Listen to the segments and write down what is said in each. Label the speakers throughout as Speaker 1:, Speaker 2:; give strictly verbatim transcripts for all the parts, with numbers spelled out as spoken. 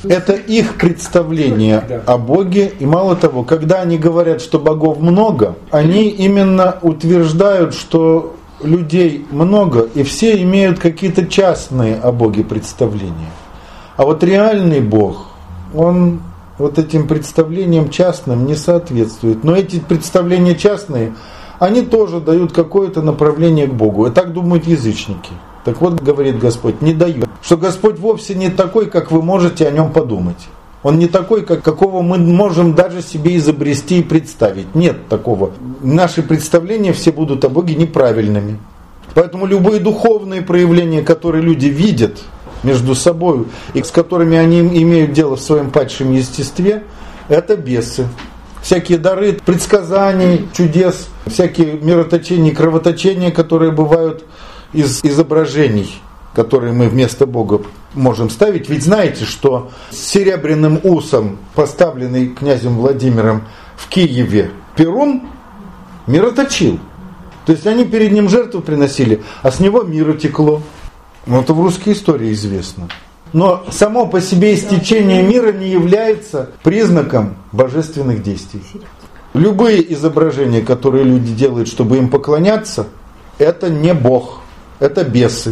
Speaker 1: Это их представление о Боге. И мало того, когда они говорят, что богов много, они именно утверждают, что людей много, и все имеют какие-то частные о Боге представления. А вот реальный Бог, он вот этим представлениям частным не соответствует. Но эти представления частные, они тоже дают какое-то направление к Богу. И так думают язычники. Так вот, говорит Господь, не дают. Что Господь вовсе не такой, как вы можете о нем подумать. Он не такой, как, какого мы можем даже себе изобрести и представить. Нет такого. Наши представления все будут о Боге неправильными. Поэтому любые духовные проявления, которые люди видят между собой, и с которыми они имеют дело в своем падшем естестве, это бесы. Всякие дары предсказаний, чудес, всякие мироточения, кровоточения, которые бывают из изображений, которые мы вместо Бога можем ставить. Ведь знаете, что с серебряным усом, поставленный князем Владимиром в Киеве, Перун мироточил. То есть они перед ним жертву приносили, а с него мира текло. Ну, это в русской истории известно. Но само по себе истечение мира не является признаком божественных действий. Любые изображения, которые люди делают, чтобы им поклоняться, это не Бог, это бесы.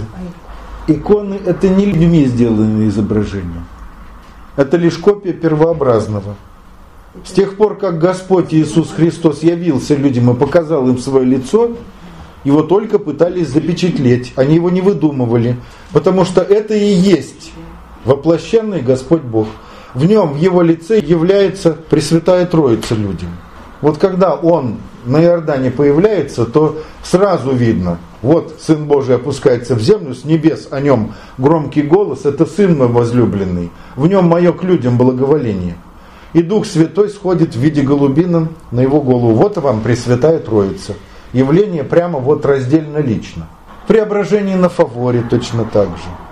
Speaker 1: Иконы – это не людьми сделанные изображения. Это лишь копия первообразного. С тех пор, как Господь Иисус Христос явился людям и показал им свое лицо, его только пытались запечатлеть. Они его не выдумывали. Потому что это и есть воплощенный Господь Бог. В нем, в его лице является Пресвятая Троица людям. Вот когда он на Иордане появляется, то сразу видно, вот Сын Божий опускается в землю, с небес о нем громкий голос, это Сын мой возлюбленный, в нем мое к людям благоволение. И Дух Святой сходит в виде голубином на его голову. Вот вам Пресвятая Троица. Явление прямо вот раздельно лично. Преображение на фаворе точно так же.